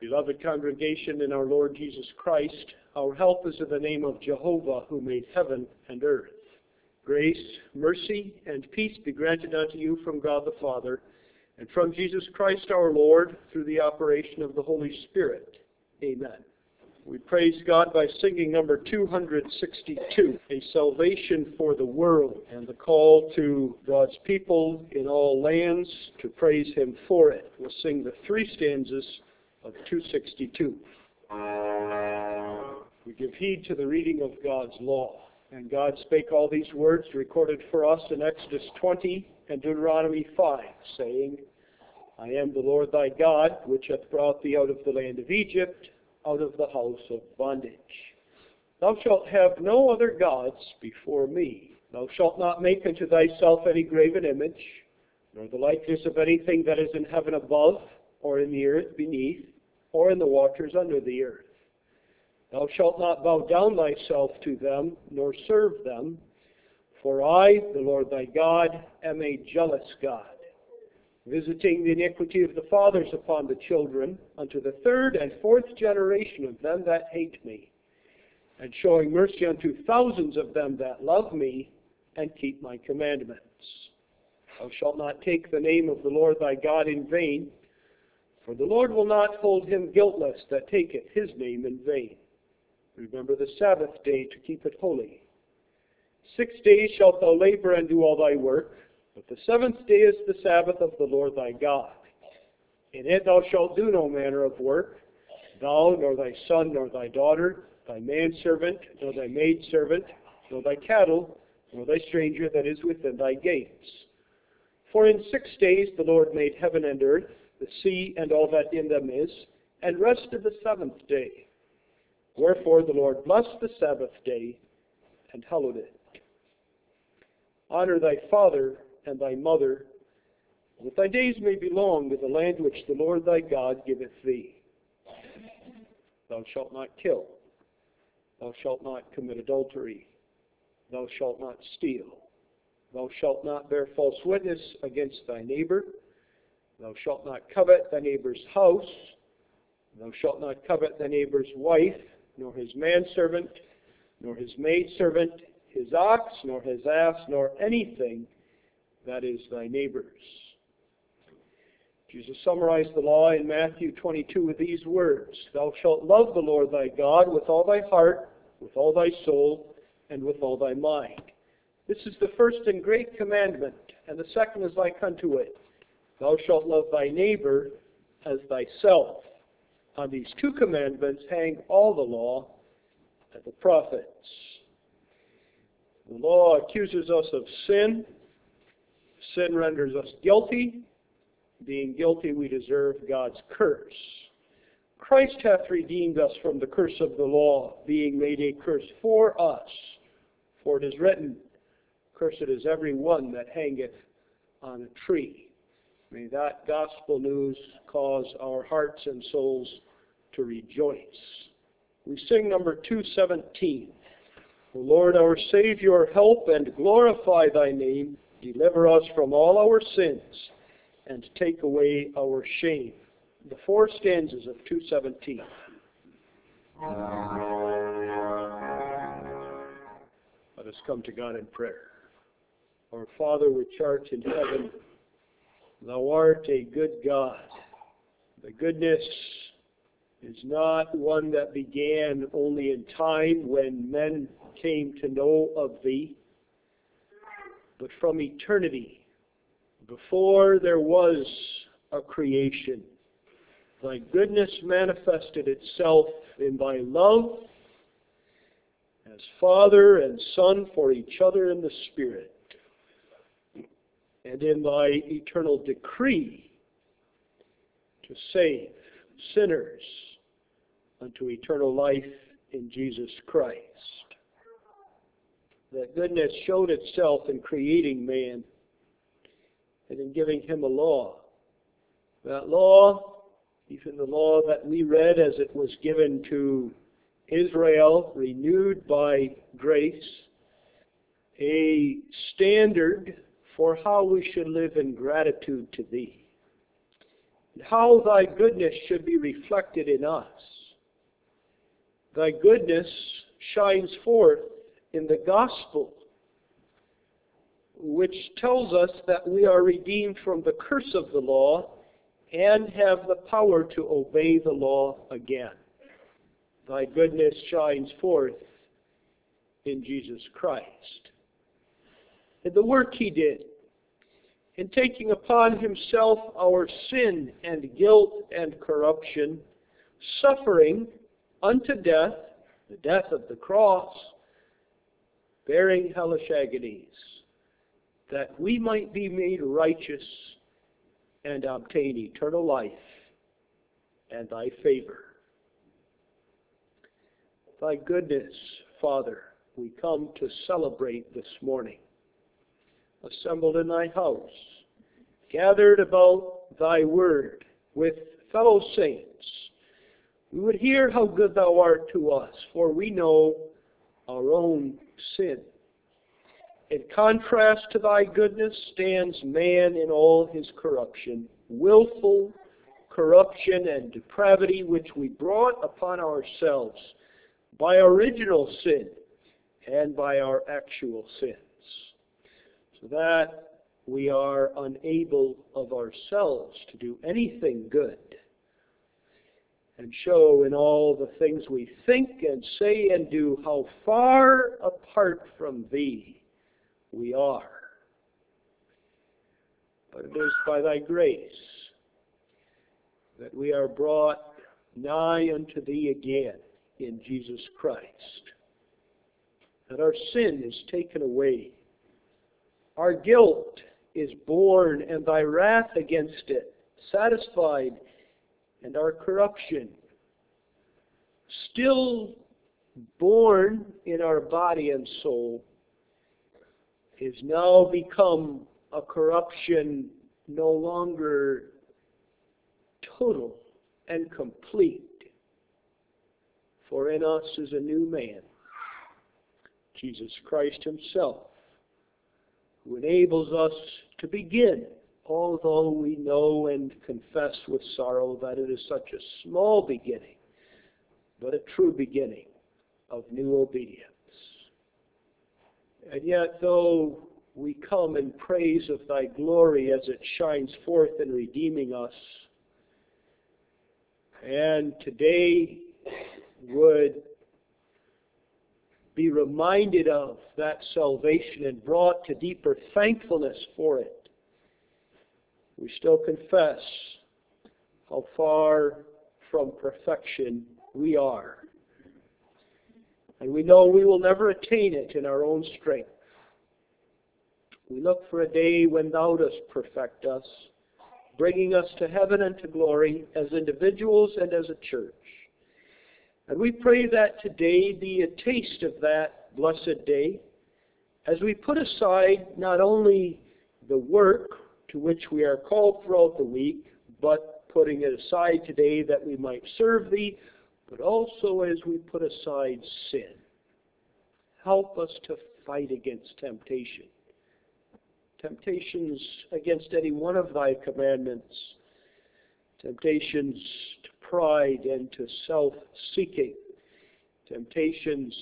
Beloved congregation in our Lord Jesus Christ, our help is in the name of Jehovah, who made heaven and earth. Grace, mercy, and peace be granted unto you from God the Father, and from Jesus Christ our Lord, through the operation of the Holy Spirit. Amen. We praise God by singing number 262, A Salvation for the World, and the call to God's people in all lands to praise Him for it. We'll sing the three stanzas of 262. We give heed to the reading of God's law. And God spake all these words recorded for us in Exodus 20 and Deuteronomy 5, saying, I am the Lord thy God, which hath brought thee out of the land of Egypt, out of the house of bondage. Thou shalt have no other gods before me. Thou shalt not make unto thyself any graven image, nor the likeness of anything that is in heaven above, or in the earth beneath, or in the waters under the earth. Thou shalt not bow down thyself to them, nor serve them, for I, the Lord thy God, am a jealous God, visiting the iniquity of the fathers upon the children, unto the third and fourth generation of them that hate me, and showing mercy unto thousands of them that love me, and keep my commandments. Thou shalt not take the name of the Lord thy God in vain, for the Lord will not hold him guiltless that taketh his name in vain. Remember the Sabbath day to keep it holy. 6 days shalt thou labor and do all thy work, but the seventh day is the Sabbath of the Lord thy God. In it thou shalt do no manner of work, thou, nor thy son, nor thy daughter, thy manservant, nor thy maidservant, nor thy cattle, nor thy stranger that is within thy gates. For in 6 days the Lord made heaven and earth, the sea and all that in them is, and rested the seventh day. Wherefore the Lord blessed the Sabbath day, and hallowed it. Honor thy father and thy mother, that thy days may be long in the land which the Lord thy God giveth thee. Thou shalt not kill. Thou shalt not commit adultery. Thou shalt not steal. Thou shalt not bear false witness against thy neighbor. Thou shalt not covet thy neighbor's house. Thou shalt not covet thy neighbor's wife, nor his manservant, nor his maidservant, his ox, nor his ass, nor anything that is thy neighbor's. Jesus summarized the law in Matthew 22 with these words, Thou shalt love the Lord thy God with all thy heart, with all thy soul, and with all thy mind. This is the first and great commandment, and the second is like unto it. Thou shalt love thy neighbor as thyself. On these two commandments hang all the law and the prophets. The law accuses us of sin. Sin renders us guilty. Being guilty, we deserve God's curse. Christ hath redeemed us from the curse of the law, being made a curse for us. For it is written, Cursed is every one that hangeth on a tree. May that gospel news cause our hearts and souls to rejoice. We sing number 217. O Lord, our Savior, help and glorify thy name. Deliver us from all our sins and take away our shame. The four stanzas of 217. Let us come to God in prayer. Our Father which art in heaven, thou art a good God. The goodness is not one that began only in time when men came to know of thee, but from eternity, before there was a creation. Thy goodness manifested itself in thy love as Father and Son for each other in the Spirit, and in thy eternal decree to save sinners unto eternal life in Jesus Christ. That goodness showed itself in creating man and in giving him a law. That law, even the law that we read as it was given to Israel, renewed by grace, a standard for how we should live in gratitude to thee. how thy goodness should be reflected in us. Thy goodness shines forth in the gospel, which tells us that we are redeemed from the curse of the law and have the power to obey the law again. Thy goodness shines forth in Jesus Christ. In the work he did, in taking upon himself our sin and guilt and corruption, suffering unto death, the death of the cross, bearing hellish agonies, that we might be made righteous and obtain eternal life and thy favor. Thy goodness, Father, we come to celebrate this morning, assembled in thy house, gathered about thy word with fellow saints. We would hear how good thou art to us, for we know our own sin. In contrast to thy goodness stands man in all his corruption, willful corruption and depravity which we brought upon ourselves by original sin and by our actual sins, so that we are unable of ourselves to do anything good, and show in all the things we think and say and do how far apart from thee we are. But it is by thy grace that we are brought nigh unto thee again in Jesus Christ, that our sin is taken away, our guilt is borne, and thy wrath against it satisfied, and our corruption still born in our body and soul is now become a corruption no longer total and complete. For in us is a new man, Jesus Christ himself, who enables us to begin, although we know and confess with sorrow that it is such a small beginning, but a true beginning of new obedience. And yet, though we come in praise of thy glory as it shines forth in redeeming us, and today would be reminded of that salvation and brought to deeper thankfulness for it, we still confess how far from perfection we are. And we know we will never attain it in our own strength. We look for a day when thou dost perfect us, bringing us to heaven and to glory as individuals and as a church. And we pray that today be a taste of that blessed day, as we put aside not only the work to which we are called throughout the week, but putting it aside today that we might serve thee, but also as we put aside sin. Help us to fight against temptation. Temptations against any one of thy commandments. Temptations to pride and to self-seeking. Temptations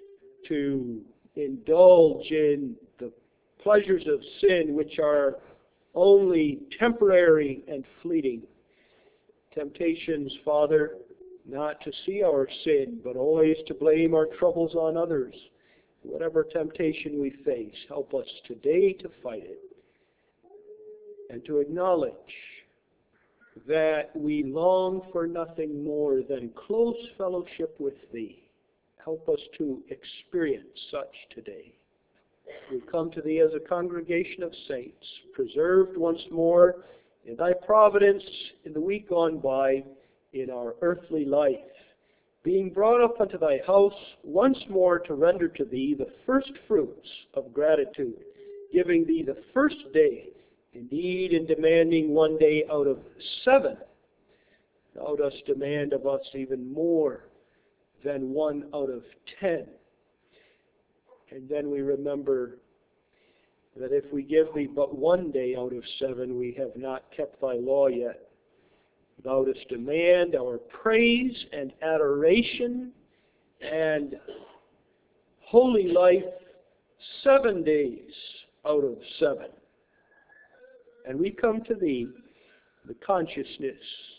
to indulge in the pleasures of sin which are only temporary and fleeting. Temptations, Father, not to see our sin, but always to blame our troubles on others. Whatever temptation we face, help us today to fight it and to acknowledge that we long for nothing more than close fellowship with thee. Help us to experience such today. We come to thee as a congregation of saints, preserved once more in thy providence in the week gone by in our earthly life, being brought up unto thy house once more to render to thee the first fruits of gratitude, giving thee the first day, indeed in demanding one day out of 7. Thou dost demand of us even more than 1 out of 10. And then we remember that if we give thee but 1 day out of 7, we have not kept thy law yet. Thou dost demand our praise and adoration and holy life 7 days out of 7. And we come to Thee, the consciousness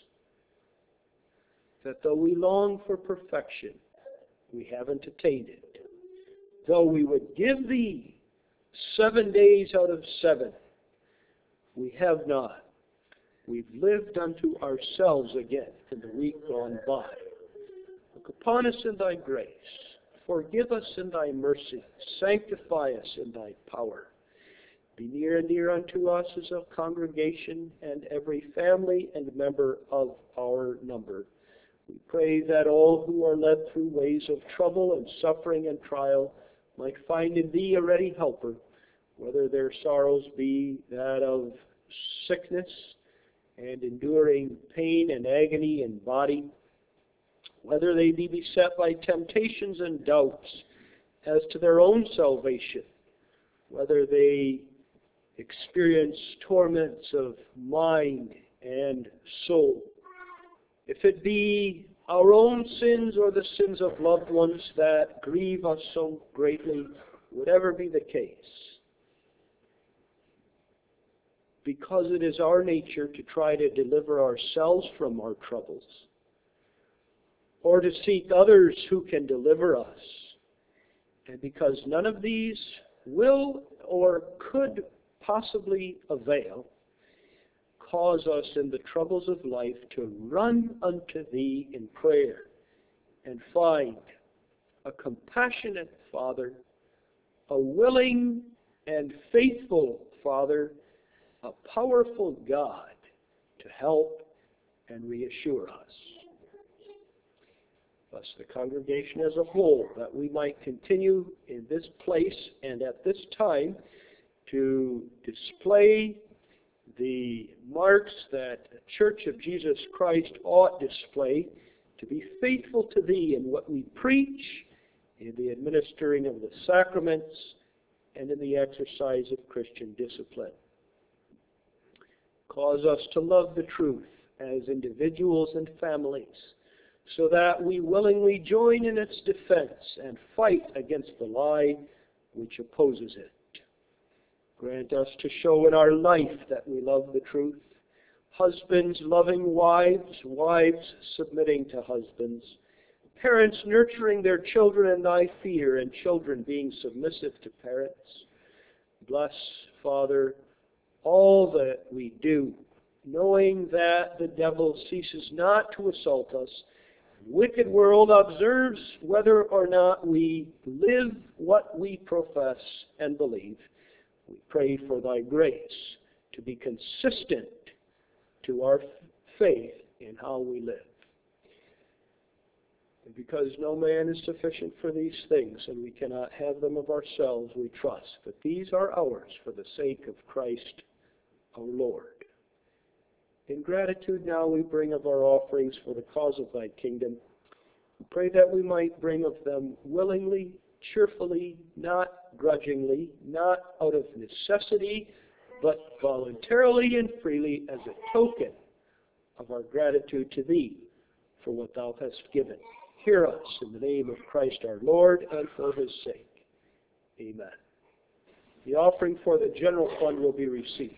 that though we long for perfection, we haven't attained it. Though we would give Thee 7 days out of 7, we have not. We've lived unto ourselves again in the week gone by. Look upon us in Thy grace. Forgive us in Thy mercy. Sanctify us in Thy power. Be near and dear unto us as a congregation and every family and member of our number. We pray that all who are led through ways of trouble and suffering and trial might find in Thee a ready helper, whether their sorrows be that of sickness and enduring pain and agony in body, whether they be beset by temptations and doubts as to their own salvation, whether they experience torments of mind and soul. If it be our own sins or the sins of loved ones that grieve us so greatly, whatever be the case, because it is our nature to try to deliver ourselves from our troubles, or to seek others who can deliver us, and because none of these will or could possibly avail, cause us in the troubles of life to run unto Thee in prayer and find a compassionate Father, a willing and faithful Father, a powerful God to help and reassure us. Thus the congregation as a whole, that we might continue in this place and at this time to display the marks that the Church of Jesus Christ ought display, to be faithful to Thee in what we preach, in the administering of the sacraments, and in the exercise of Christian discipline. Cause us to love the truth as individuals and families, so that we willingly join in its defense and fight against the lie which opposes it. Grant us to show in our life that we love the truth. Husbands loving wives, wives submitting to husbands, parents nurturing their children in Thy fear, and children being submissive to parents. Bless, Father, all that we do, knowing that the devil ceases not to assault us. The wicked world observes whether or not we live what we profess and believe. We pray for Thy grace to be consistent to our faith in how we live. And because no man is sufficient for these things, and we cannot have them of ourselves, we trust that these are ours for the sake of Christ our Lord. In gratitude now we bring of our offerings for the cause of Thy kingdom. We pray that we might bring of them willingly, cheerfully, not grudgingly, not out of necessity, but voluntarily and freely as a token of our gratitude to Thee for what Thou hast given. Hear us in the name of Christ our Lord and for His sake. Amen. The offering for the general fund will be received.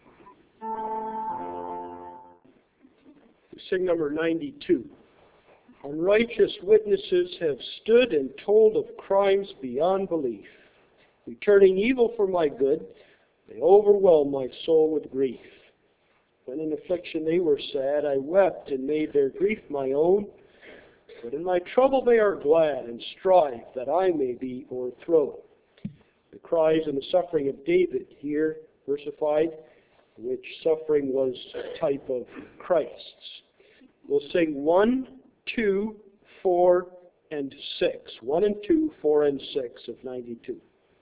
We sing number 92. Unrighteous witnesses have stood and told of crimes beyond belief. Returning evil for my good, they overwhelm my soul with grief. When in affliction they were sad, I wept and made their grief my own. But in my trouble they are glad and strive that I may be o'erthrown. The cries and the suffering of David here versified, which suffering was a type of Christ's. We'll sing 1, 2, 4, and 6. 1 and 2, 4, and 6 of 92.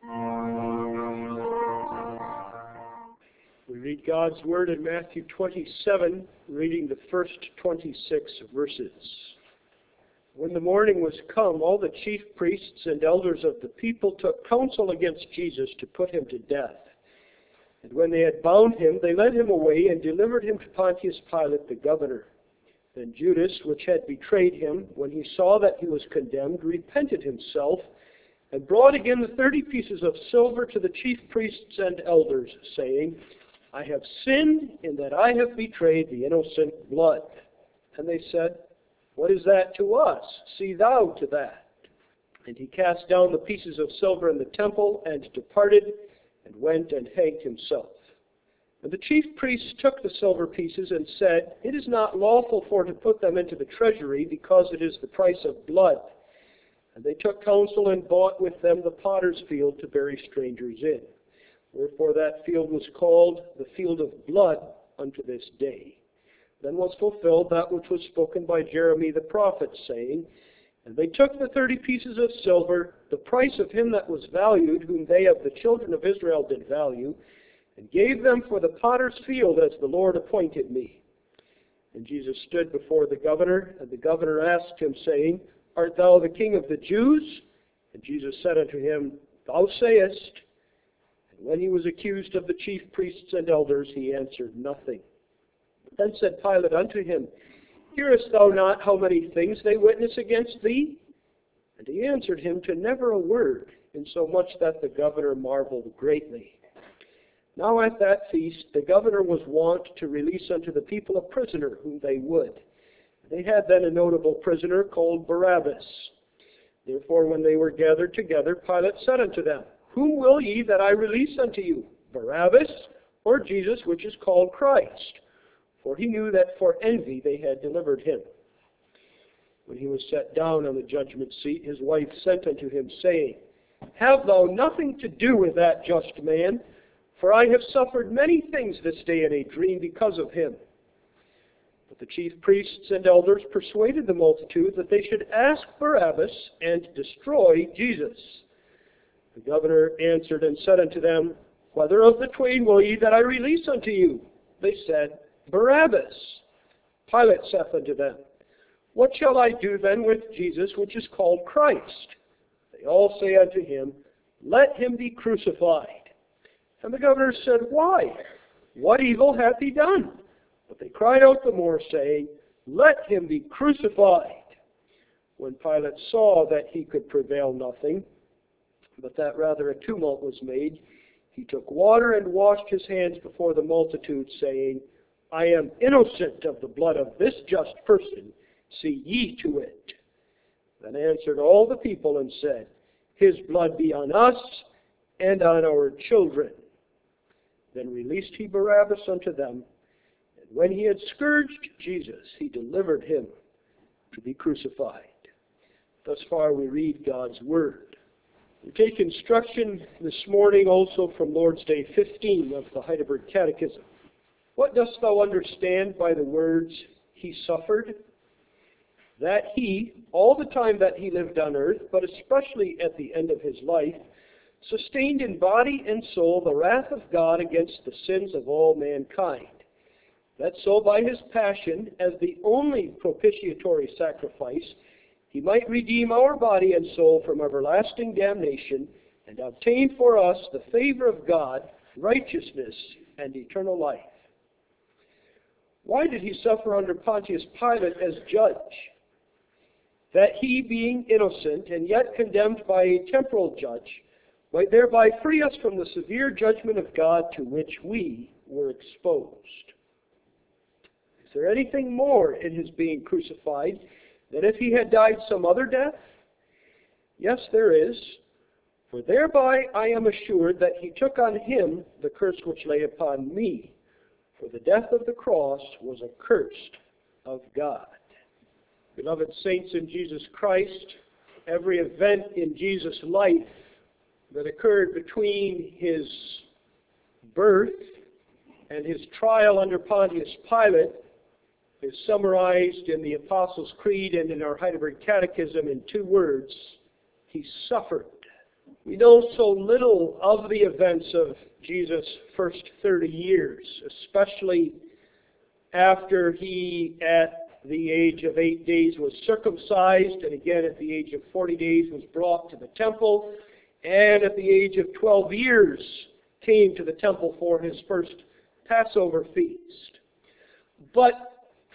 We read God's Word in Matthew 27, reading the first 26 verses. When the morning was come, all the chief priests and elders of the people took counsel against Jesus to put him to death. And when they had bound him, they led him away and delivered him to Pontius Pilate the governor. Then Judas, which had betrayed him, when he saw that he was condemned, repented himself, and brought again the 30 pieces of silver to the chief priests and elders, saying, I have sinned in that I have betrayed the innocent blood. And they said, What is that to us? See thou to that. And he cast down the pieces of silver in the temple, and departed, and went and hanged himself. And the chief priests took the silver pieces, and said, It is not lawful for to put them into the treasury, because it is the price of blood. And they took counsel, and bought with them the potter's field to bury strangers in. Wherefore that field was called the field of blood unto this day. Then was fulfilled that which was spoken by Jeremy the prophet, saying, And they took the 30 pieces of silver, the price of him that was valued, whom they of the children of Israel did value, and gave them for the potter's field, as the Lord appointed me. And Jesus stood before the governor, and the governor asked him, saying, Art thou the king of the Jews? And Jesus said unto him, Thou sayest. And when he was accused of the chief priests and elders, he answered nothing. Then said Pilate unto him, Hearest thou not how many things they witness against thee? And he answered him to never a word, insomuch that the governor marveled greatly. Now at that feast the governor was wont to release unto the people a prisoner whom they would. They had then a notable prisoner called Barabbas. Therefore when they were gathered together, Pilate said unto them, Whom will ye that I release unto you, Barabbas, or Jesus, which is called Christ? For he knew that for envy they had delivered him. When he was set down on the judgment seat, his wife sent unto him, saying, Have thou nothing to do with that just man, for I have suffered many things this day in a dream because of him. But the chief priests and elders persuaded the multitude that they should ask Barabbas and destroy Jesus. The governor answered and said unto them, Whether of the twain will ye that I release unto you? They said, Barabbas. Pilate saith unto them, What shall I do then with Jesus, which is called Christ? They all say unto him, Let him be crucified. And the governor said, Why? What evil hath he done? But they cried out the more, saying, Let him be crucified. When Pilate saw that he could prevail nothing, but that rather a tumult was made, he took water and washed his hands before the multitude, saying, I am innocent of the blood of this just person. See ye to it. Then answered all the people and said, His blood be on us and on our children. Then released he Barabbas unto them, and when he had scourged Jesus, he delivered him to be crucified. Thus far we read God's Word. We take instruction this morning also from Lord's Day 15 of the Heidelberg Catechism. What dost thou understand by the words, He suffered? That he, all the time that he lived on earth, but especially at the end of his life, sustained in body and soul the wrath of God against the sins of all mankind. That so by his passion, as the only propitiatory sacrifice, he might redeem our body and soul from everlasting damnation and obtain for us the favor of God, righteousness, and eternal life. Why did he suffer under Pontius Pilate as judge? That he, being innocent and yet condemned by a temporal judge, might thereby free us from the severe judgment of God to which we were exposed. Is there anything more in his being crucified than if he had died some other death? Yes, there is. For thereby I am assured that he took on him the curse which lay upon me. For the death of the cross was accursed of God. Beloved saints in Jesus Christ, every event in Jesus' life that occurred between his birth and his trial under Pontius Pilate is summarized in the Apostles' Creed and in our Heidelberg Catechism in two words: he suffered. We know so little of the events of Jesus' first 30 years, especially after he, at the age of 8 days, was circumcised, and again at the age of 40 days was brought to the temple, and at the age of 12 years came to the temple for his first Passover feast. But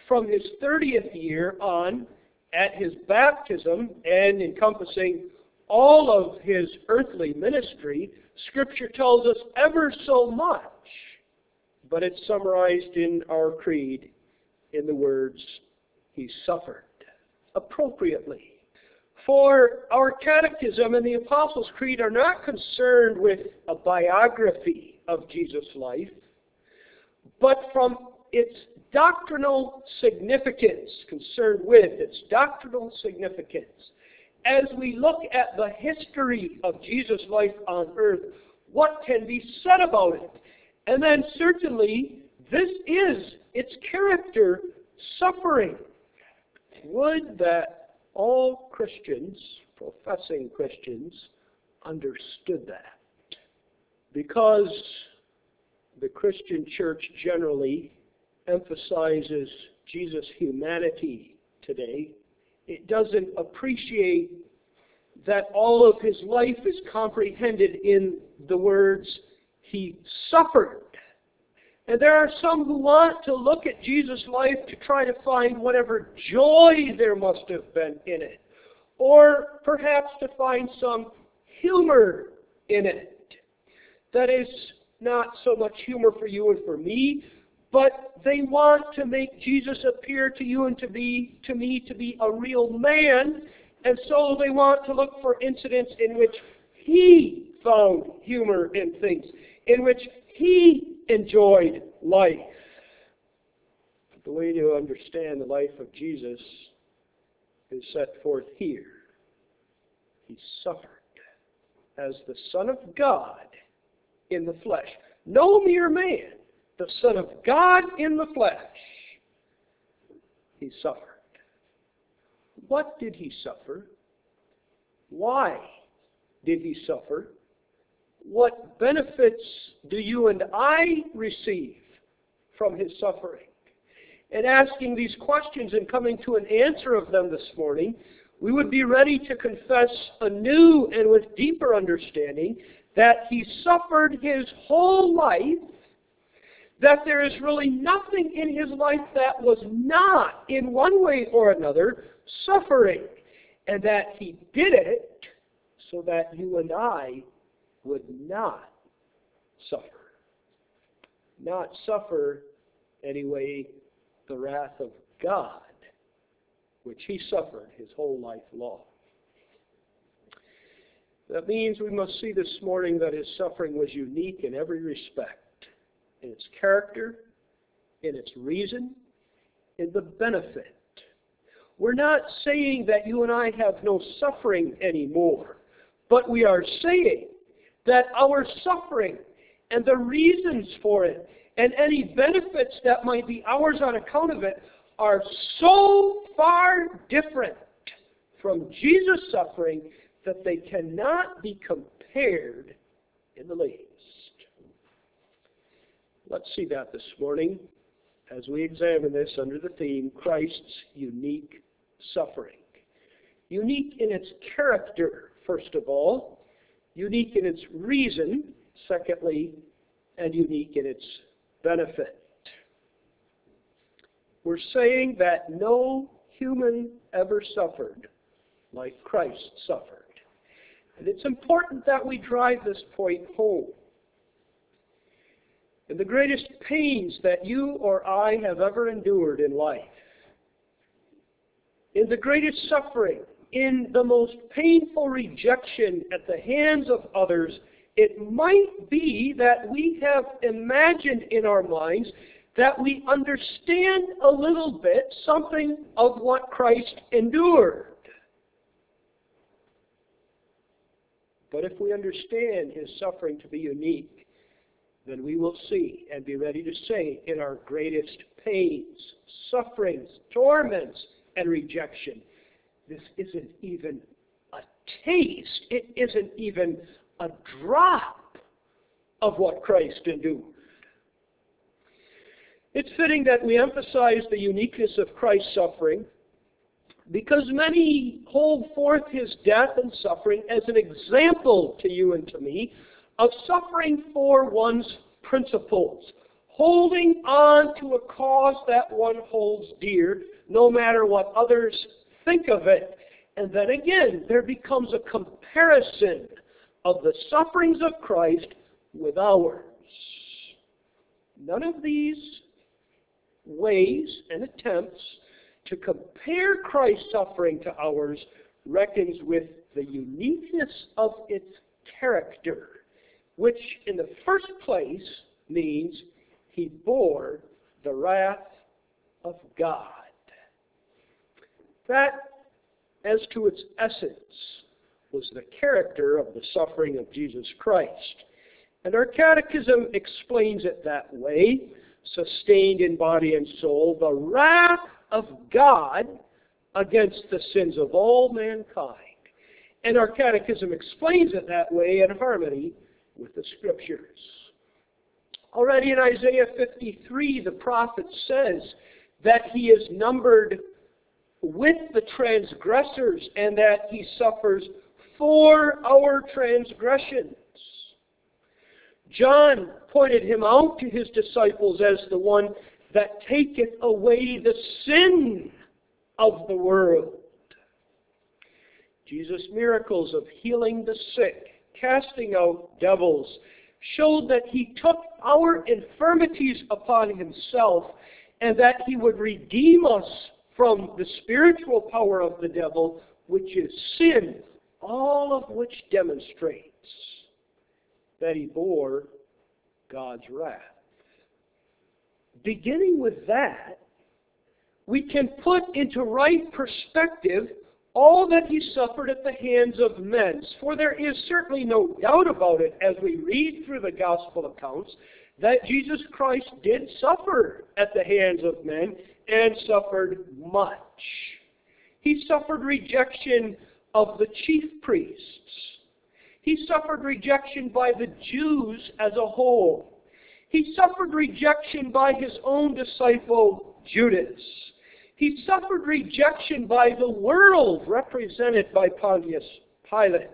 from his 30th year on, at his baptism and encompassing all of his earthly ministry, Scripture tells us ever so much, but it's summarized in our creed in the words, he suffered appropriately. For our catechism and the Apostles' Creed are not concerned with a biography of Jesus' life, but from its doctrinal significance, concerned with its doctrinal significance. As we look at the history of Jesus' life on earth, what can be said about it? And then certainly, this is its character, suffering. Would that all Christians, professing Christians, understood that. Because the Christian church generally emphasizes Jesus' humanity today, it doesn't appreciate that all of his life is comprehended in the words, he suffered. And there are some who want to look at Jesus' life to try to find whatever joy there must have been in it, or perhaps to find some humor in it. That is not so much humor for you and for me, but they want to make Jesus appear to you and to me to be a real man, and so they want to look for incidents in which he found humor in things, in which he enjoyed life. The way to understand the life of Jesus is set forth here. He suffered as the Son of God in the flesh. No mere man, the Son of God in the flesh. He suffered. What did he suffer? Why did he suffer? What benefits do you and I receive from his suffering? And asking these questions and coming to an answer of them this morning, we would be ready to confess anew and with deeper understanding that he suffered his whole life, that there is really nothing in his life that was not, in one way or another, suffering, and that he did it so that you and I would not suffer. Not suffer, anyway, the wrath of God, which he suffered his whole life long. That means we must see this morning that his suffering was unique in every respect. In its character, in its reason, in the benefit. We're not saying that you and I have no suffering anymore, but we are saying that our suffering and the reasons for it and any benefits that might be ours on account of it are so far different from Jesus' suffering that they cannot be compared in the least. Let's see that this morning as we examine this under the theme, Christ's unique suffering. Unique in its character, first of all. Unique in its reason, secondly, and unique in its benefit. We're saying that no human ever suffered like Christ suffered. And it's important that we drive this point home. In the greatest pains that you or I have ever endured in life, in the greatest suffering, in the most painful rejection at the hands of others, it might be that we have imagined in our minds that we understand a little bit something of what Christ endured. But if we understand his suffering to be unique, then we will see and be ready to say in our greatest pains, sufferings, torments, and rejection, this isn't even a taste, it isn't even a drop of what Christ endured. It's fitting that we emphasize the uniqueness of Christ's suffering because many hold forth his death and suffering as an example to you and to me of suffering for one's principles, holding on to a cause that one holds dear, no matter what others think of it. And then again, there becomes a comparison of the sufferings of Christ with ours. None of these ways and attempts to compare Christ's suffering to ours reckons with the uniqueness of its character, which in the first place means he bore the wrath of God. That, as to its essence, was the character of the suffering of Jesus Christ. And our catechism explains it that way, sustained in body and soul, the wrath of God against the sins of all mankind. And our catechism explains it that way in harmony with the Scriptures. Already in Isaiah 53, the prophet says that he is numbered with the transgressors and that he suffers for our transgressions. John pointed him out to his disciples as the one that taketh away the sin of the world. Jesus' miracles of healing the sick, casting out devils, showed that he took our infirmities upon himself and that he would redeem us from the spiritual power of the devil, which is sin, all of which demonstrates that he bore God's wrath. Beginning with that, we can put into right perspective all that he suffered at the hands of men. For there is certainly no doubt about it as we read through the gospel accounts that Jesus Christ did suffer at the hands of men and suffered much. He suffered rejection of the chief priests. He suffered rejection by the Jews as a whole. He suffered rejection by his own disciple Judas. He suffered rejection by the world, represented by Pontius Pilate.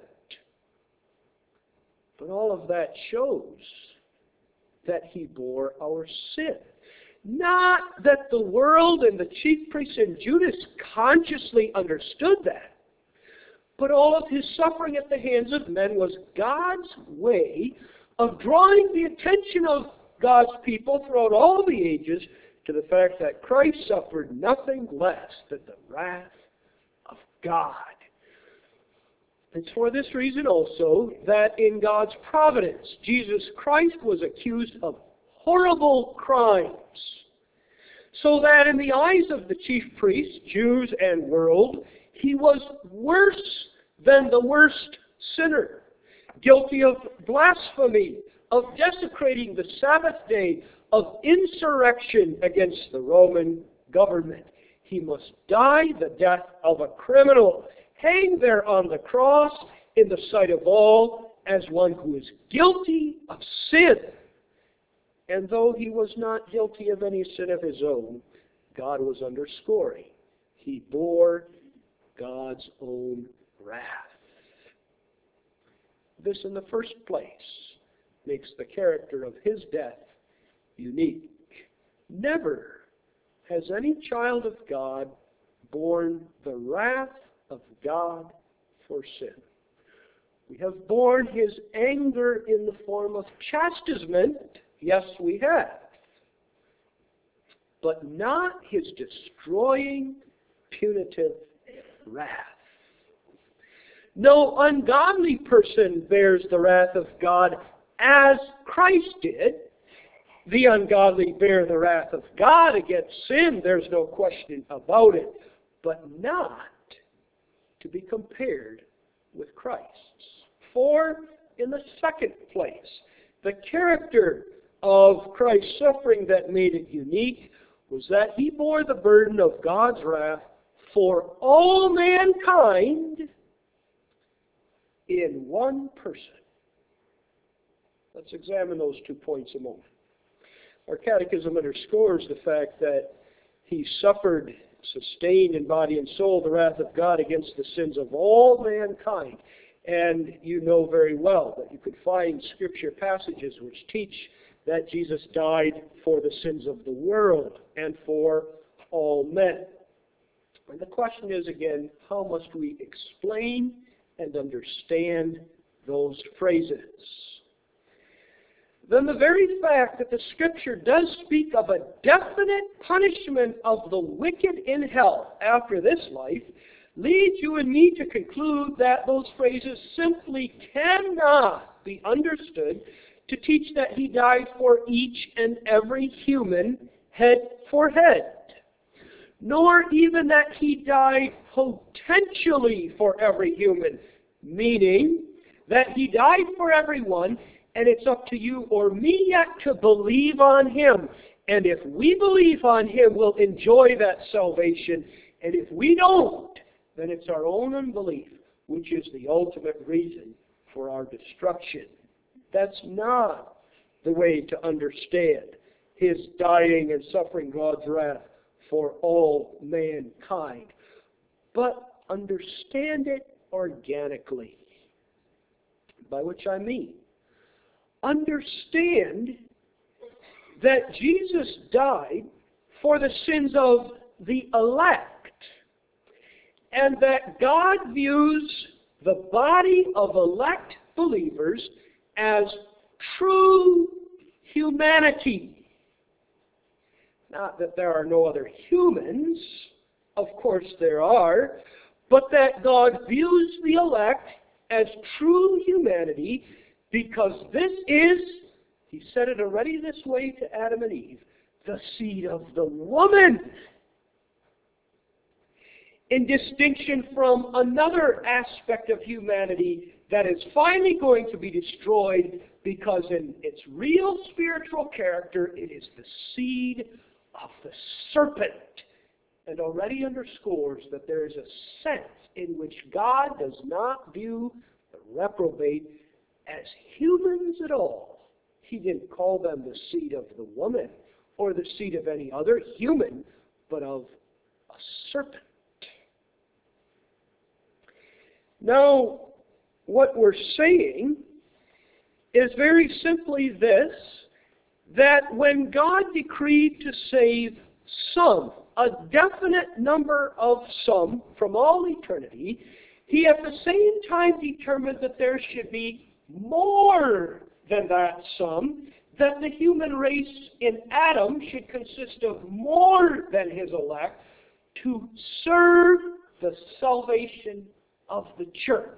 But all of that shows that he bore our sin. Not that the world and the chief priests and Judas consciously understood that, but all of his suffering at the hands of men was God's way of drawing the attention of God's people throughout all the ages to the fact that Christ suffered nothing less than the wrath of God. It's for this reason also that in God's providence, Jesus Christ was accused of horrible crimes, so that in the eyes of the chief priests, Jews, and world, he was worse than the worst sinner, guilty of blasphemy, of desecrating the Sabbath day, of insurrection against the Roman government. He must die the death of a criminal, hang there on the cross in the sight of all as one who is guilty of sin. And though he was not guilty of any sin of his own, God was underscoring. He bore God's own wrath. This, in the first place, makes the character of his death unique. Never has any child of God borne the wrath of God for sin. We have borne his anger in the form of chastisement. Yes, we have. But not his destroying, punitive wrath. No ungodly person bears the wrath of God as Christ did. The ungodly bear the wrath of God against sin, there's no question about it, but not to be compared with Christ's. For, in the second place, the character of Christ's suffering that made it unique was that he bore the burden of God's wrath for all mankind in one person. Let's examine those 2 points a moment. Our catechism underscores the fact that he suffered, sustained in body and soul, the wrath of God against the sins of all mankind. And you know very well that you could find scripture passages which teach that Jesus died for the sins of the world and for all men. And the question is again, how must we explain and understand those phrases? Then the very fact that the Scripture does speak of a definite punishment of the wicked in hell after this life leads you and me to conclude that those phrases simply cannot be understood to teach that He died for each and every human head for head, nor even that He died potentially for every human, meaning that He died for everyone, and it's up to you or me yet to believe on Him. And if we believe on Him, we'll enjoy that salvation. And if we don't, then it's our own unbelief, which is the ultimate reason for our destruction. That's not the way to understand His dying and suffering God's wrath for all mankind. But understand it organically, by which I mean, understand that Jesus died for the sins of the elect, and that God views the body of elect believers as true humanity. Not that there are no other humans, of course there are, but that God views the elect as true humanity, because this is, He said it already this way to Adam and Eve, the seed of the woman. In distinction from another aspect of humanity that is finally going to be destroyed, because in its real spiritual character, it is the seed of the serpent. And already underscores that there is a sense in which God does not view the reprobate as humans at all. He didn't call them the seed of the woman or the seed of any other human, but of a serpent. Now, what we're saying is very simply this, that when God decreed to save some, a definite number of some from all eternity, He at the same time determined that there should be more than that some, that the human race in Adam should consist of more than His elect to serve the salvation of the church.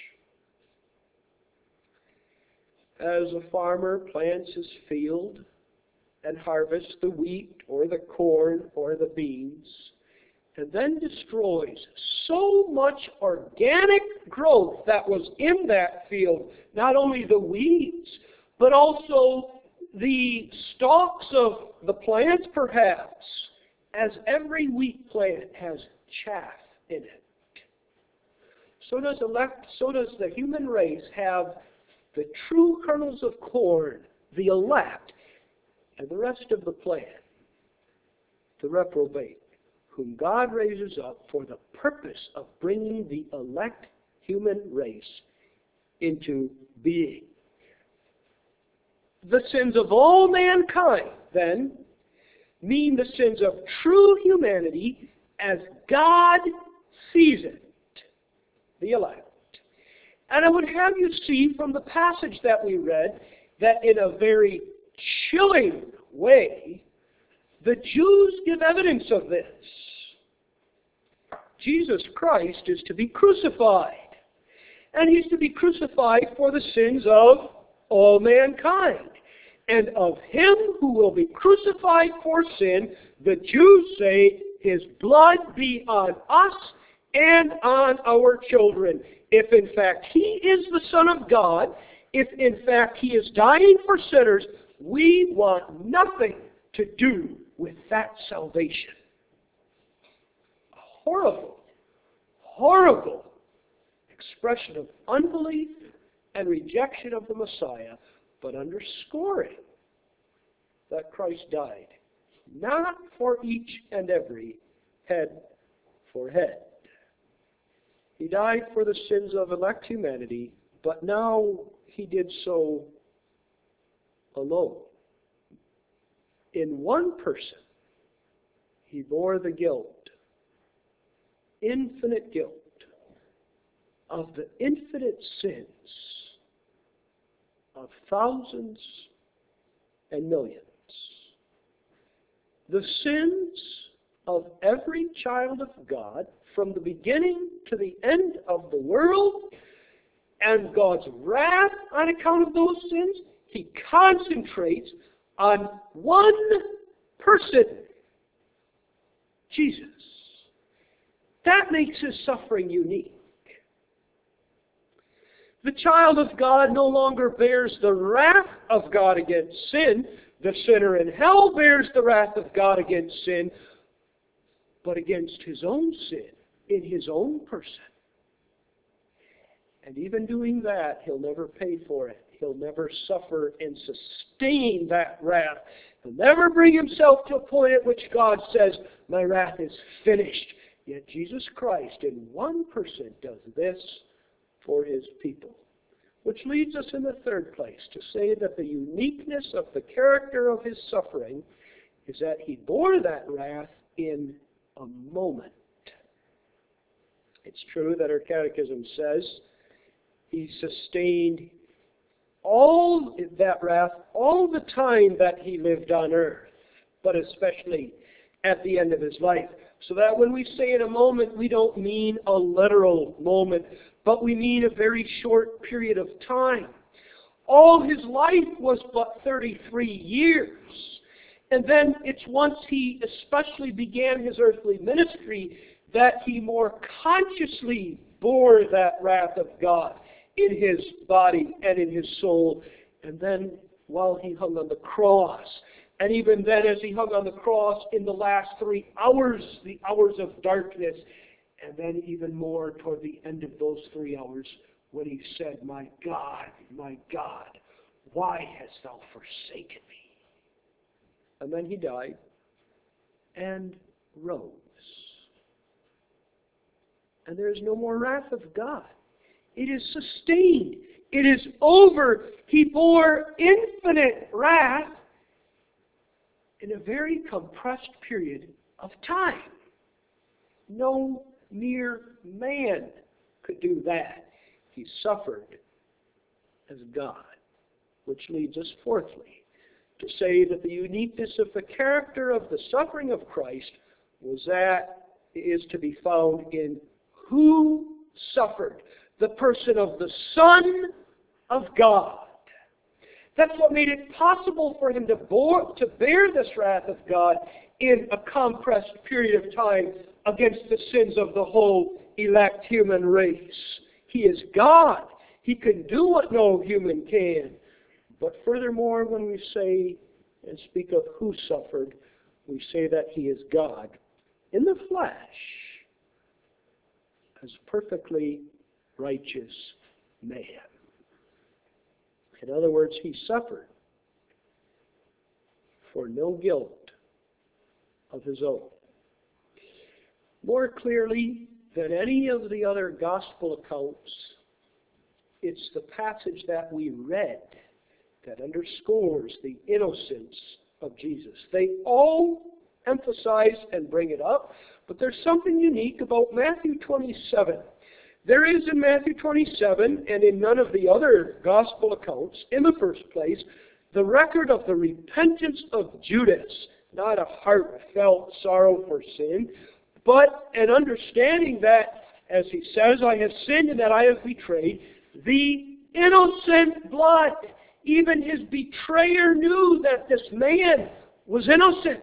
As a farmer plants his field and harvests the wheat or the corn or the beans, and then destroys so much organic growth that was in that field, not only the weeds, but also the stalks of the plants perhaps, as every wheat plant has chaff in it. So does the human race have the true kernels of corn, the elect, and the rest of the plant, the reprobate, whom God raises up for the purpose of bringing the elect human race into being. The sins of all mankind, then, mean the sins of true humanity as God sees it, the elect. And I would have you see from the passage that we read that in a very chilling way, the Jews give evidence of this. Jesus Christ is to be crucified. And He's to be crucified for the sins of all mankind. And of Him who will be crucified for sin, the Jews say, His blood be on us and on our children. If in fact He is the Son of God, if in fact He is dying for sinners, we want nothing to do with that salvation. A horrible, horrible expression of unbelief and rejection of the Messiah, but underscoring that Christ died, not for each and every head for head. He died for the sins of elect humanity, but now He did so alone. in one person, he bore the guilt, infinite guilt, of the infinite sins of thousands and millions. The sins of every child of God from the beginning to the end of the world, and God's wrath on account of those sins, he concentrates on one person, Jesus. That makes his suffering unique. The child of God no longer bears the wrath of God against sin. The sinner in hell bears the wrath of God against sin, but against his own sin, in his own person. And even doing that, he'll never pay for it. He'll never suffer and sustain that wrath. He'll never bring himself to a point at which God says, my wrath is finished. Yet Jesus Christ in one person does this for his people. Which leads us in the third place to say that the uniqueness of the character of his suffering is that he bore that wrath in a moment. It's true that our catechism says he sustained all that wrath all the time that he lived on earth, but especially at the end of his life. So that when we say in a moment, we don't mean a literal moment, but we mean a very short period of time. All his life was but 33 years. And then it's once he especially began his earthly ministry that he more consciously bore that wrath of God in his body and in his soul. And then while he hung on the cross, and even then as he hung on the cross in the last 3 hours, the hours of darkness, and then even more toward the end of those 3 hours when he said, my God, why hast thou forsaken me? And then he died and rose. And there is no more wrath of God. It is sustained. It is over. He bore infinite wrath in a very compressed period of time. No mere man could do that. He suffered as God. Which leads us fourthly to say that the uniqueness of the character of the suffering of Christ was that it is to be found in who suffered. The person of the Son of God. That's what made it possible for him to bear this wrath of God in a compressed period of time against the sins of the whole elect human race. He is God. He can do what no human can. But furthermore, when we say and speak of who suffered, we say that he is God in the flesh as perfectly righteous man. In other words, he suffered for no guilt of his own. More clearly than any of the other gospel accounts, it's the passage that we read that underscores the innocence of Jesus. They all emphasize and bring it up, but there's something unique about Matthew 27. There is in Matthew 27, and in none of the other gospel accounts, in the first place, the record of the repentance of Judas, not a heartfelt sorrow for sin, but an understanding that, as he says, I have sinned and that I have betrayed, the innocent blood. Even his betrayer knew that this man was innocent.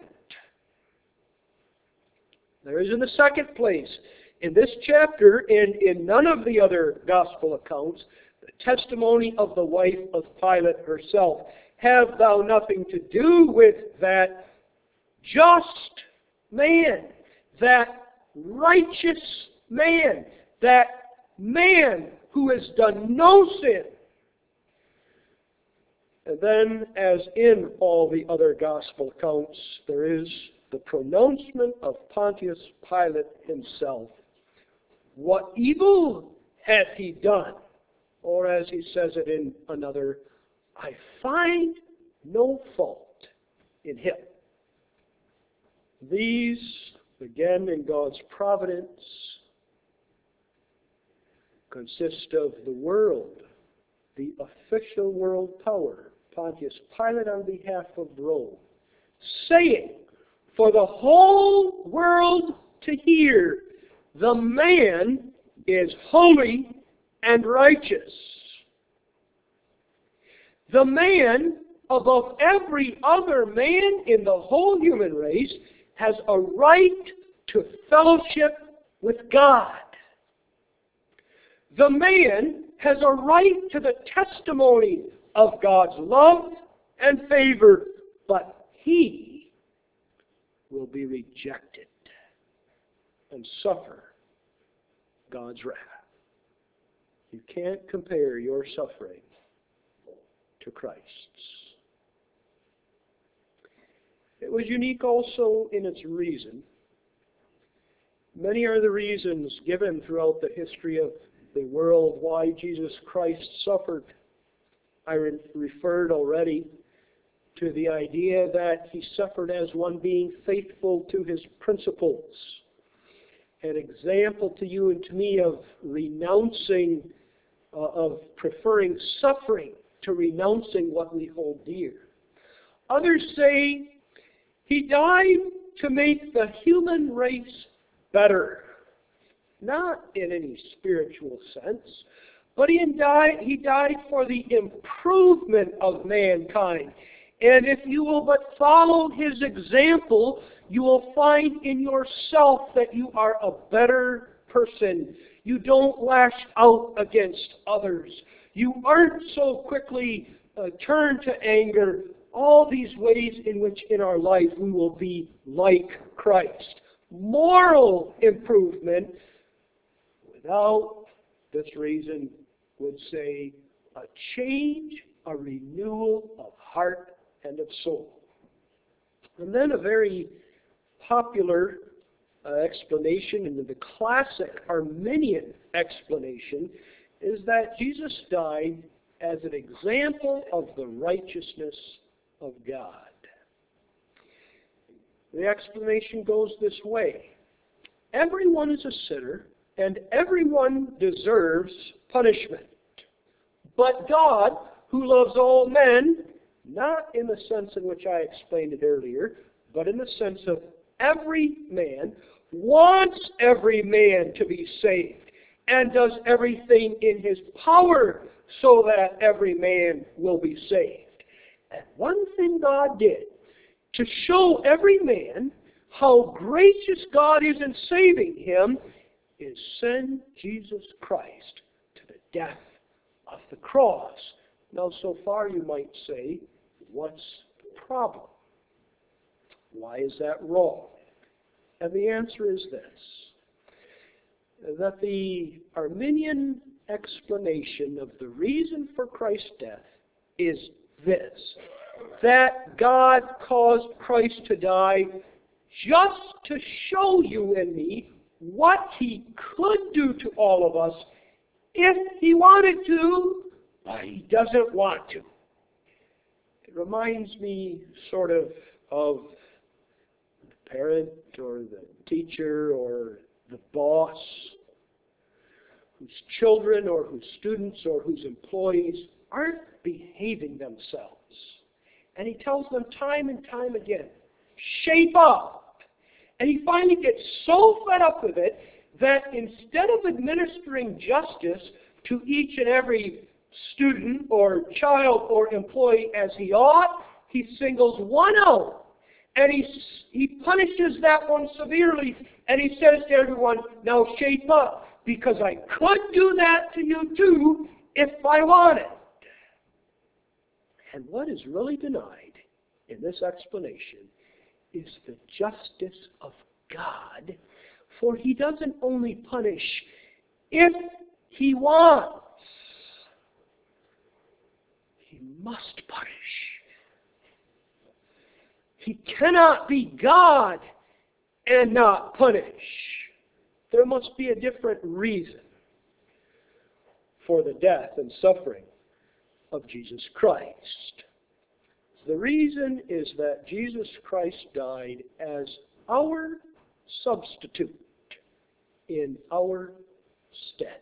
There is in the second place, in this chapter, and in none of the other gospel accounts, the testimony of the wife of Pilate herself. Have thou nothing to do with that just man, that righteous man, that man who has done no sin. And then, as in all the other gospel accounts, there is the pronouncement of Pontius Pilate himself. What evil hath he done? Or as he says it in another, I find no fault in him. These, again in God's providence, consist of the world, the official world power, Pontius Pilate on behalf of Rome, saying for the whole world to hear, the man is holy and righteous. The man, above every other man in the whole human race, has a right to fellowship with God. The man has a right to the testimony of God's love and favor, but he will be rejected and suffer God's wrath. You can't compare your suffering to Christ's. It was unique also in its reason. Many are the reasons given throughout the history of the world why Jesus Christ suffered. I referred already to the idea that he suffered as one being faithful to his principles. An example to you and to me of renouncing, of preferring suffering to renouncing what we hold dear. Others say he died to make the human race better. Not in any spiritual sense, but he died for the improvement of mankind. And if you will but follow his example, you will find in yourself that you are a better person. You don't lash out against others. You aren't so quickly turned to anger. All these ways in which in our life we will be like Christ. Moral improvement, without this reason, would say a change, a renewal of heart and of soul. And then a very popular explanation, and the classic Arminian explanation, is that Jesus died as an example of the righteousness of God. The explanation goes this way. Everyone is a sinner, and everyone deserves punishment. But God, who loves all men, not in the sense in which I explained it earlier, but in the sense of every man, wants every man to be saved, and does everything in his power so that every man will be saved. And one thing God did to show every man how gracious God is in saving him is send Jesus Christ to the death of the cross. Now, so far you might say, what's the problem? Why is that wrong? And the answer is this, that the Arminian explanation of the reason for Christ's death is this, that God caused Christ to die just to show you and me what he could do to all of us if he wanted to, but he doesn't want to. It reminds me sort of the parent or the teacher or the boss whose children or whose students or whose employees aren't behaving themselves. And he tells them time and time again, shape up. And he finally gets so fed up with it that instead of administering justice to each and every student or child or employee as he ought, he singles one out. And he punishes that one severely. And he says to everyone, now shape up, because I could do that to you too if I wanted. And what is really denied in this explanation is the justice of God. For he doesn't only punish if he wants. He must punish. He cannot be God and not punish. There must be a different reason for the death and suffering of Jesus Christ. The reason is that Jesus Christ died as our substitute in our stead.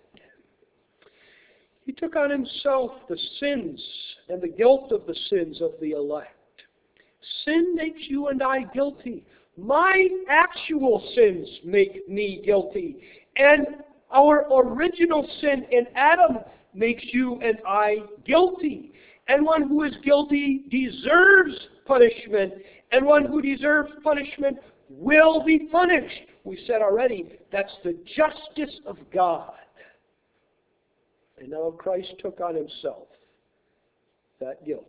He took on himself the sins and the guilt of the sins of the elect. Sin makes you and I guilty. My actual sins make me guilty. And our original sin in Adam makes you and I guilty. And one who is guilty deserves punishment. And one who deserves punishment will be punished. We said already, that's the justice of God. And now Christ took on himself that guilt.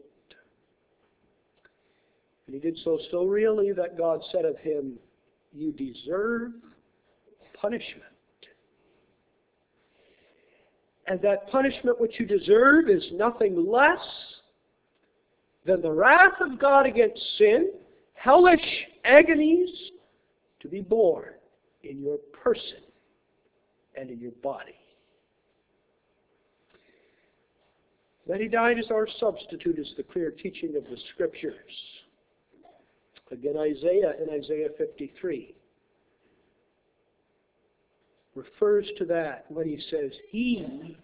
And he did so really that God said of him, you deserve punishment. And that punishment which you deserve is nothing less than the wrath of God against sin, hellish agonies to be borne in your person and in your body. That he died as our substitute is the clear teaching of the Scriptures. Again, Isaiah in Isaiah 53 refers to that when he says, he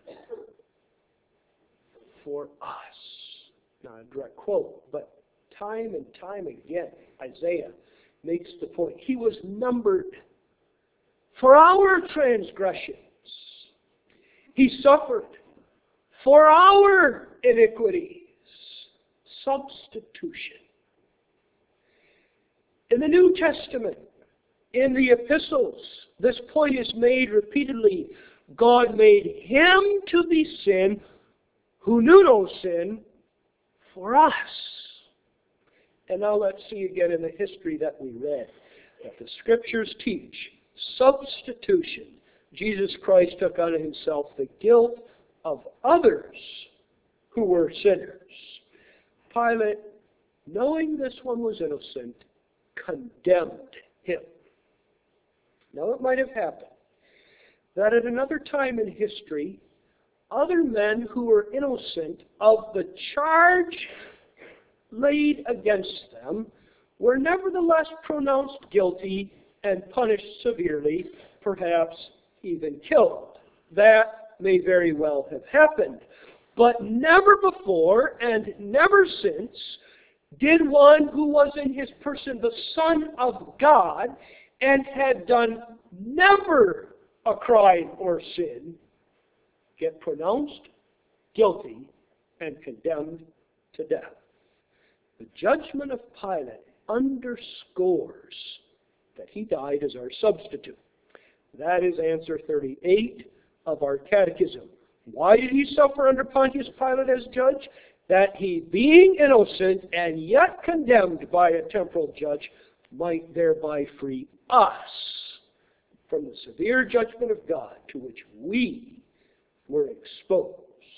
for us. Not a direct quote, but time and time again, Isaiah makes the point. He was numbered for our transgressions. He suffered for our iniquities. Substitution. In the New Testament, in the epistles, this point is made repeatedly. God made him to be sin who knew no sin for us. And now let's see again in the history that we read that the Scriptures teach substitution. Jesus Christ took on himself the guilt of others who were sinners. Pilate, knowing this one was innocent, condemned him. Now it might have happened that at another time in history, other men who were innocent of the charge laid against them were nevertheless pronounced guilty and punished severely, perhaps even killed. That may very well have happened. But never before and never since did one who was in his person the Son of God and had done never a crime or sin get pronounced guilty and condemned to death. The judgment of Pilate underscores that he died as our substitute. That is answer 38 of our catechism. Why did he suffer under Pontius Pilate as judge? That he, being innocent and yet condemned by a temporal judge, might thereby free us from the severe judgment of God to which we were exposed.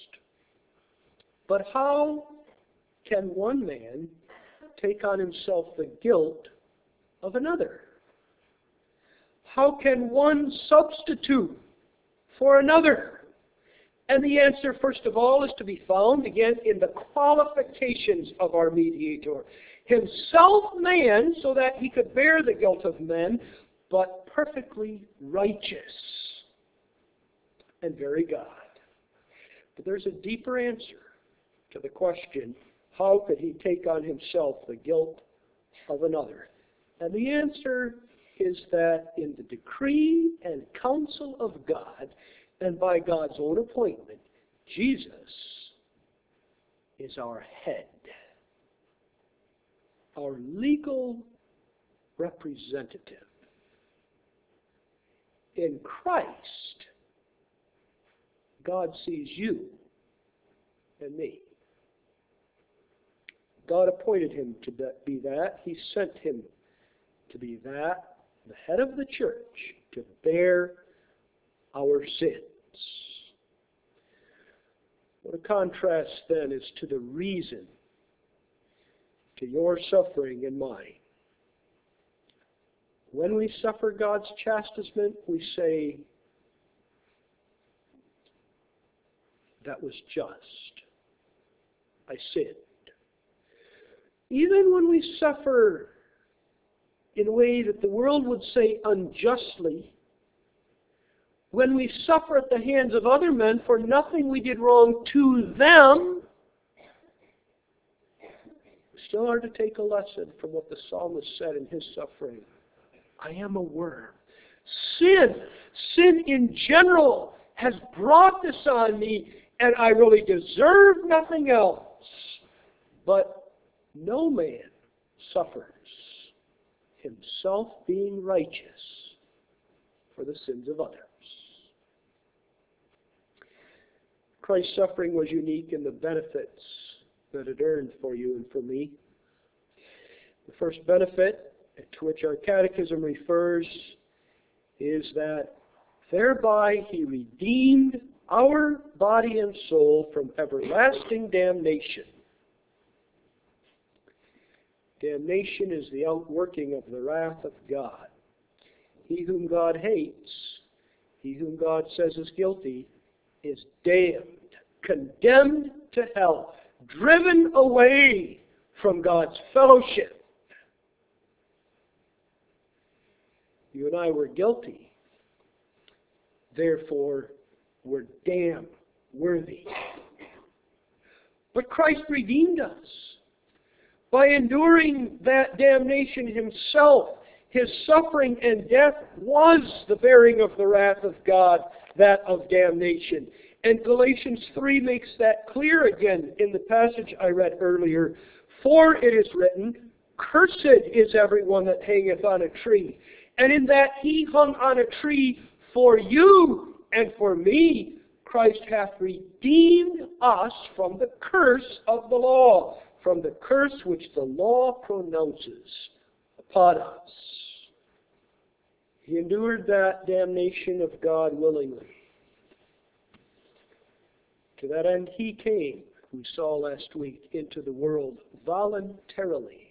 But how can one man take on himself the guilt of another? How can one substitute for another? And the answer, first of all, is to be found, again, in the qualifications of our mediator. Himself man, so that he could bear the guilt of men, but perfectly righteous and very God. But there's a deeper answer to the question, how could he take on himself the guilt of another? And the answer is that in the decree and counsel of God, and by God's own appointment, Jesus is our head, our legal representative. In Christ, God sees you and me. God appointed him to be that. He sent him to be that, the head of the church, to bear our sins. What a contrast then is to the reason, to your suffering and mine. When we suffer God's chastisement, we say, that was just. I sinned. Even when we suffer in a way that the world would say unjustly, when we suffer at the hands of other men for nothing we did wrong to them, we still are to take a lesson from what the psalmist said in his suffering. I am a worm. Sin in general has brought this on me, and I really deserve nothing else. But no man suffers, himself being righteous, for the sins of others. Christ's suffering was unique in the benefits that it earned for you and for me. The first benefit to which our catechism refers is that thereby he redeemed our body and soul from everlasting damnation. Damnation is the outworking of the wrath of God. He whom God hates, he whom God says is guilty, is damned, condemned to hell, driven away from God's fellowship. You and I were guilty. Therefore, we're damn worthy. But Christ redeemed us by enduring that damnation himself. His suffering and death was the bearing of the wrath of God, that of damnation. And Galatians 3 makes that clear again in the passage I read earlier. For it is written, cursed is everyone that hangeth on a tree. And in that he hung on a tree for you and for me, Christ hath redeemed us from the curse of the law, from the curse which the law pronounces upon us. He endured that damnation of God willingly. To that end he came, we saw last week, into the world voluntarily.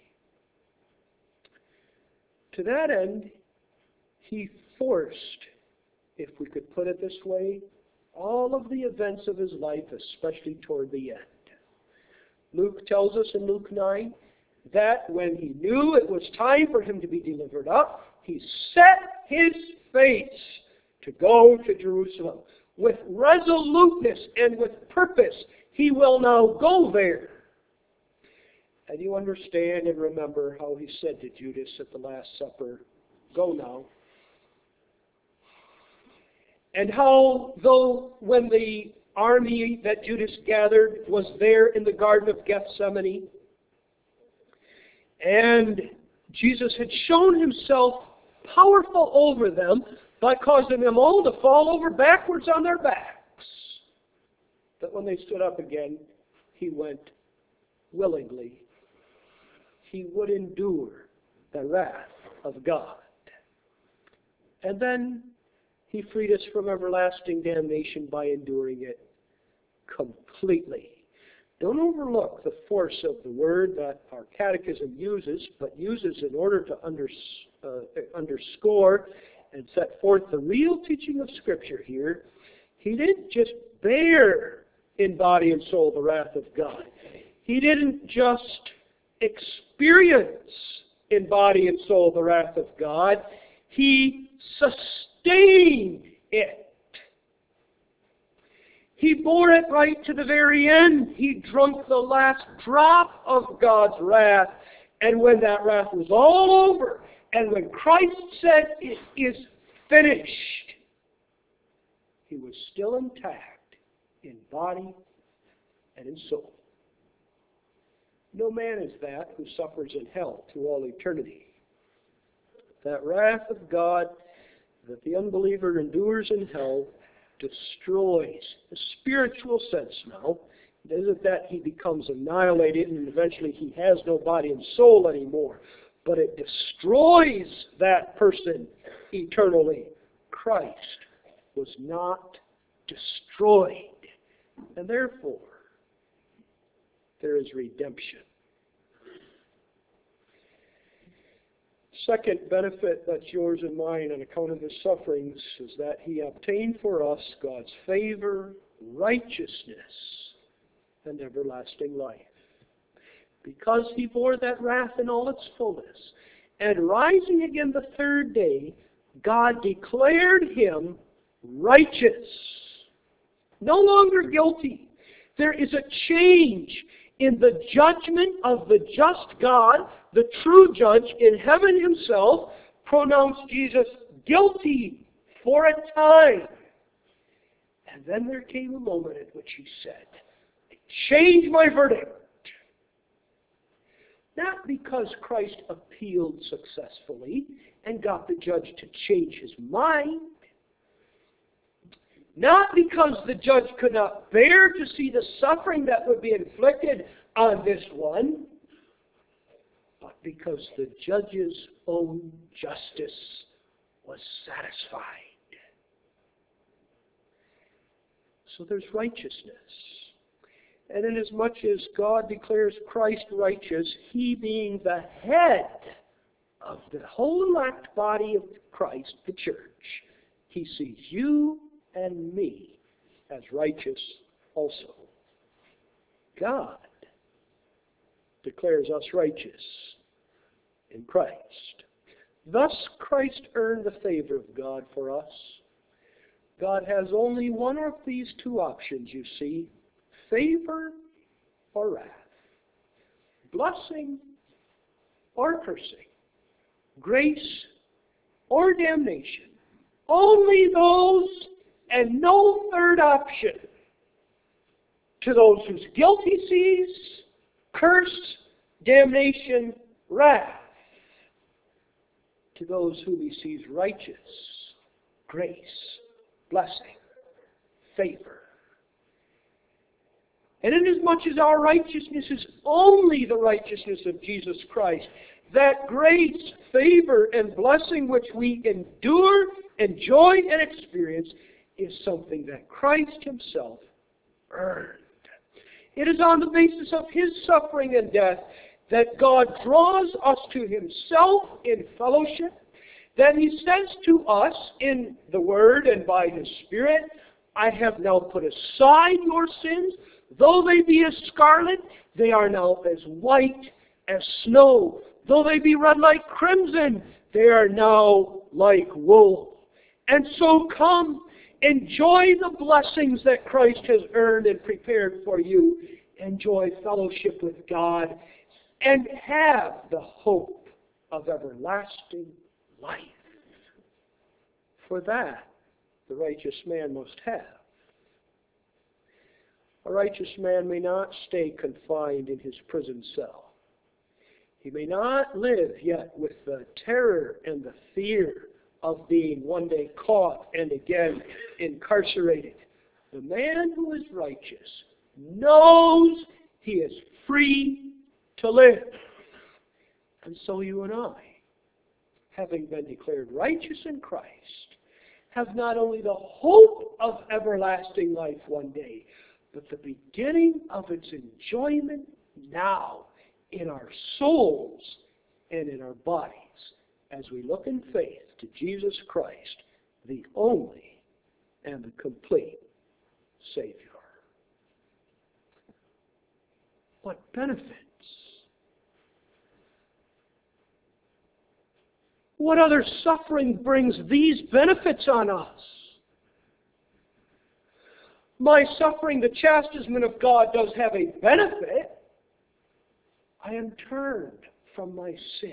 To that end, he forced, if we could put it this way, all of the events of his life, especially toward the end. Luke tells us in Luke 9 that when he knew it was time for him to be delivered up, he set his face to go to Jerusalem. With resoluteness and with purpose, he will now go there. And you understand and remember how he said to Judas at the Last Supper, go now. And how, though when the army that Judas gathered was there in the Garden of Gethsemane, and Jesus had shown himself powerful over them by causing them all to fall over backwards on their backs, that when they stood up again, he went willingly. He would endure the wrath of God. And then he freed us from everlasting damnation by enduring it completely. Don't overlook the force of the word that our catechism uses, but uses in order to underscore and set forth the real teaching of Scripture here. He didn't just bear in body and soul the wrath of God. He didn't just experience in body and soul the wrath of God. He sustained it. He bore it right to the very end. He drank the last drop of God's wrath. And when that wrath was all over, and when Christ said, it is finished, he was still intact in body and in soul. No man is that who suffers in hell to all eternity. That wrath of God that the unbeliever endures in hell destroys the spiritual sense now. It isn't that he becomes annihilated and eventually he has no body and soul anymore, but it destroys that person eternally. Christ was not destroyed, and therefore there is redemption. Second benefit that's yours and mine on account of his sufferings is that he obtained for us God's favor, righteousness, and everlasting life. Because he bore that wrath in all its fullness, and rising again the third day, God declared him righteous, no longer guilty. There is a change in the judgment of the just God, the true judge in heaven himself, pronounced Jesus guilty for a time. And then there came a moment at which he said, change my verdict. Not because Christ appealed successfully and got the judge to change his mind. Not because the judge could not bear to see the suffering that would be inflicted on this one, but because the judge's own justice was satisfied. So there's righteousness. And inasmuch as God declares Christ righteous, he being the head of the whole elect body of Christ, the church, he sees you and me as righteous also. God declares us righteous in Christ. Thus Christ earned the favor of God for us. God has only one of these two options, you see: favor or wrath, blessing or cursing, grace or damnation. Only those and no third option. To those whose guilt he sees, curse, damnation, wrath. To those whom he sees righteous, grace, blessing, favor. And inasmuch as our righteousness is only the righteousness of Jesus Christ, that grace, favor, and blessing which we endure, enjoy, and experience is something that Christ himself earned. It is on the basis of his suffering and death that God draws us to himself in fellowship, that he says to us in the Word and by his Spirit, I have now put aside your sins. Though they be as scarlet, they are now as white as snow. Though they be red like crimson, they are now like wool. And so come, enjoy the blessings that Christ has earned and prepared for you. Enjoy fellowship with God and have the hope of everlasting life. For that, the righteous man must have. A righteous man may not stay confined in his prison cell. He may not live yet with the terror and the fear of being one day caught and again incarcerated. The man who is righteous knows he is free to live. And so you and I, having been declared righteous in Christ, have not only the hope of everlasting life one day, but the beginning of its enjoyment now in our souls and in our bodies as we look in faith to Jesus Christ, the only and the complete Savior. What benefits? What other suffering brings these benefits on us? My suffering, the chastisement of God, does have a benefit. I am turned from my sin.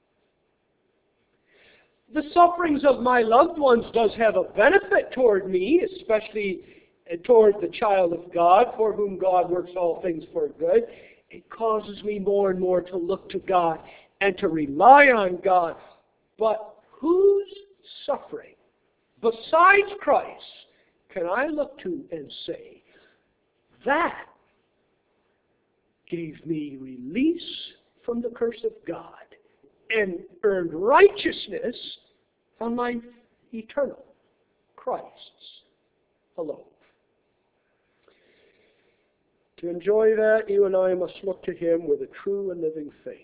The sufferings of my loved ones does have a benefit toward me, especially toward the child of God, for whom God works all things for good. It causes me more and more to look to God and to rely on God. But whose suffering, besides Christ, can I look to and say, that gave me release from the curse of God and earned righteousness on my eternal Christ's alone? To enjoy that, you and I must look to him with a true and living faith.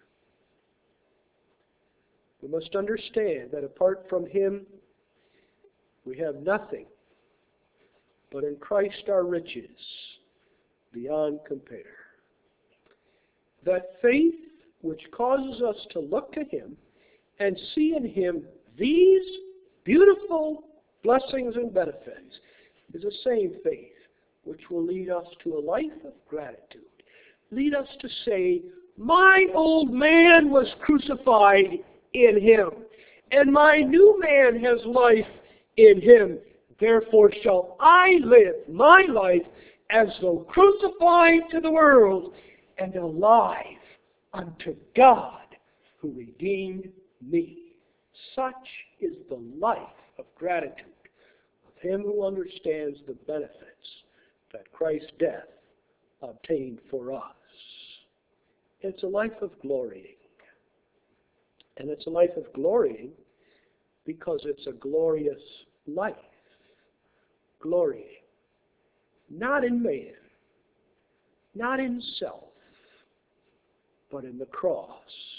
We must understand that apart from him, we have nothing, but in Christ are riches beyond compare. That faith which causes us to look to him and see in him these beautiful blessings and benefits is the same faith which will lead us to a life of gratitude. Lead us to say, my old man was crucified in him, and my new man has life in him. Therefore shall I live my life as though crucified to the world and alive unto God who redeemed me. Such is the life of gratitude of him who understands the benefits that Christ's death obtained for us. It's a life of glorying. And it's a life of glorying because it's a glorious life. Glorying. Not in man, not in self, but in the cross.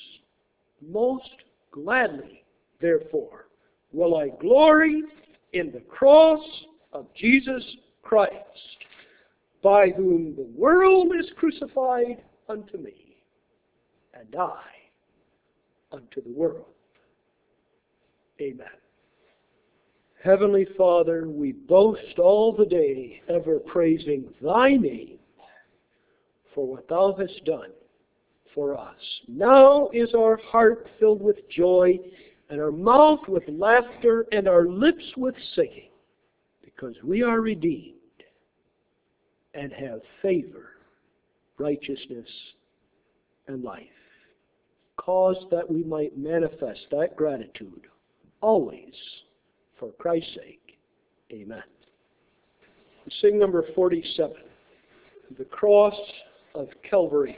Most gladly, therefore, will I glory in the cross of Jesus Christ, by whom the world is crucified unto me, and I unto the world. Amen. Heavenly Father, we boast all the day, ever praising thy name for what thou hast done for us. Now is our heart filled with joy, and our mouth with laughter, and our lips with singing, because we are redeemed and have favor, righteousness, and life. Cause that we might manifest that gratitude always for Christ's sake. Amen. We sing number 47, The Cross of Calvary.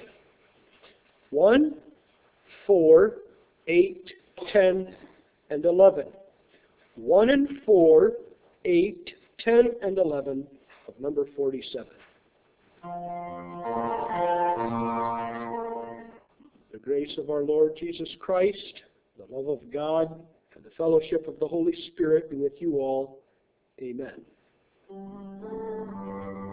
1, 4, 8, 10, and 11. 1 and 4, 8, 10, and 11 of number 47. The grace of our Lord Jesus Christ, the love of God, and the fellowship of the Holy Spirit be with you all. Amen.